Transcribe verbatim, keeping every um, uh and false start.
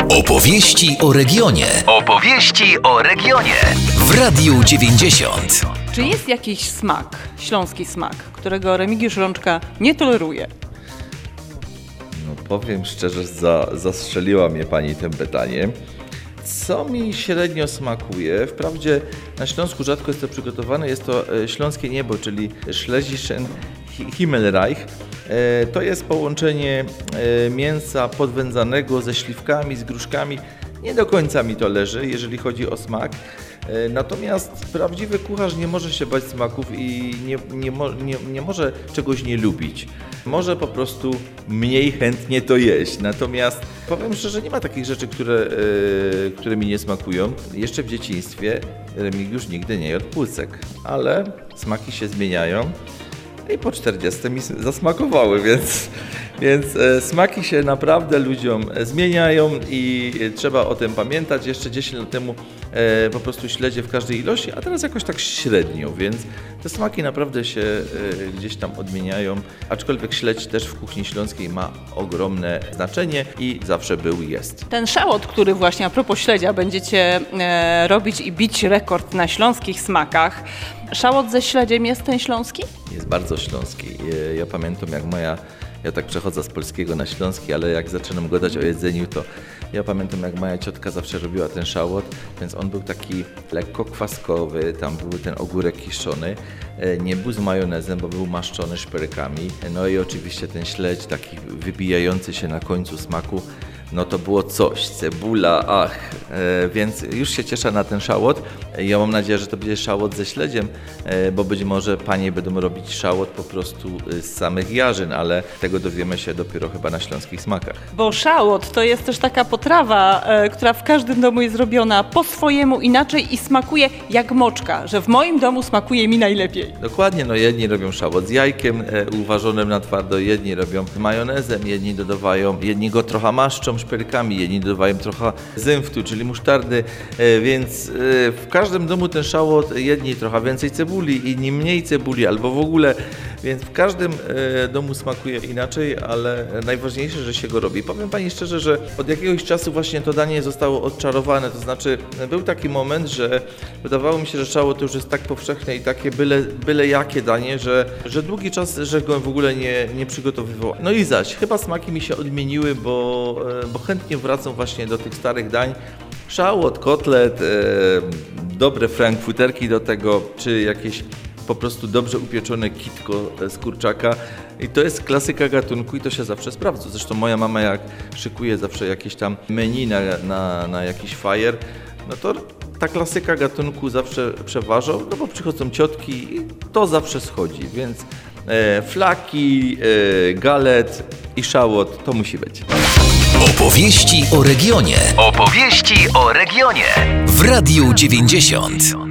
Opowieści o regionie. Opowieści o regionie. W Radiu dziewięćdziesiąt. Czy jest jakiś smak, śląski smak, którego Remigiusz Rączka nie toleruje? No powiem szczerze, za, zastrzeliła mnie pani tym pytaniem. Co mi średnio smakuje? Wprawdzie na Śląsku rzadko jest to przygotowane, jest to śląskie niebo, czyli Schlesischen Himmelreich. To jest połączenie mięsa podwędzanego ze śliwkami, z gruszkami. Nie do końca mi to leży, jeżeli chodzi o smak. Natomiast prawdziwy kucharz nie może się bać smaków i nie, nie, nie, nie może czegoś nie lubić. Może po prostu mniej chętnie to jeść. Natomiast powiem szczerze, nie ma takich rzeczy, które, yy, które mi nie smakują. Jeszcze w dzieciństwie Remigiusz nigdy nie jadł płucek, ale smaki się zmieniają. I po czterdziestce mi zasmakowały, więc, więc e, smaki się naprawdę ludziom zmieniają i trzeba o tym pamiętać. Jeszcze dziesięć lat temu e, po prostu śledzie w każdej ilości, a teraz jakoś tak średnio, więc te smaki naprawdę się e, gdzieś tam odmieniają. Aczkolwiek śledź też w kuchni śląskiej ma ogromne znaczenie i zawsze był i jest. Ten szałot, który właśnie a propos śledzia będziecie e, robić i bić rekord na śląskich smakach. Szałot ze śledziem jest ten śląski? Jest bardzo śląski. Ja pamiętam, jak moja, ja tak przechodzę z polskiego na śląski, ale jak zaczynam gadać o jedzeniu, to ja pamiętam, jak moja ciotka zawsze robiła ten szałot, więc on był taki lekko kwaskowy, tam był ten ogórek kiszony, nie był z majonezem, bo był maszczony szpyrykami, no i oczywiście ten śledź taki wybijający się na końcu smaku. No to było coś, cebula, ach, e, więc już się cieszę na ten szałot. Ja mam nadzieję, że to będzie szałot ze śledziem, e, bo być może panie będą robić szałot po prostu z samych jarzyn, ale tego dowiemy się dopiero chyba na śląskich smakach. Bo szałot to jest też taka potrawa, e, która w każdym domu jest robiona po swojemu, inaczej i smakuje jak moczka, że w moim domu smakuje mi najlepiej. Dokładnie, no jedni robią szałot z jajkiem e, uważonym na twardo, jedni robią z majonezem, jedni dodawają, jedni go trochę maszczą szpyrykami, jedni dodawają trochę zynftu, czyli musztardy, więc w każdym domu ten szałot, jedni trochę więcej cebuli, inni mniej cebuli, albo w ogóle, więc w każdym domu smakuje inaczej, ale najważniejsze, że się go robi. Powiem pani szczerze, że od jakiegoś czasu właśnie to danie zostało odczarowane, to znaczy był taki moment, że wydawało mi się, że szałot to już jest tak powszechne i takie byle, byle jakie danie, że, że długi czas, że go w ogóle nie, nie przygotowywał. No i zaś, chyba smaki mi się odmieniły, bo, bo chętnie wracam właśnie do tych starych dań. Szałot, kotlet, e, dobre frankfurterki do tego, czy jakieś po prostu dobrze upieczone kitko z kurczaka. I to jest klasyka gatunku i to się zawsze sprawdza. Zresztą moja mama, jak szykuje zawsze jakieś tam menu na, na, na jakiś fajer, no to ta klasyka gatunku zawsze przeważa, no bo przychodzą ciotki i to zawsze schodzi, więc e, flaki, e, galet i szałot to musi być. Opowieści o regionie. Opowieści o regionie. W Radiu dziewięćdziesiąt.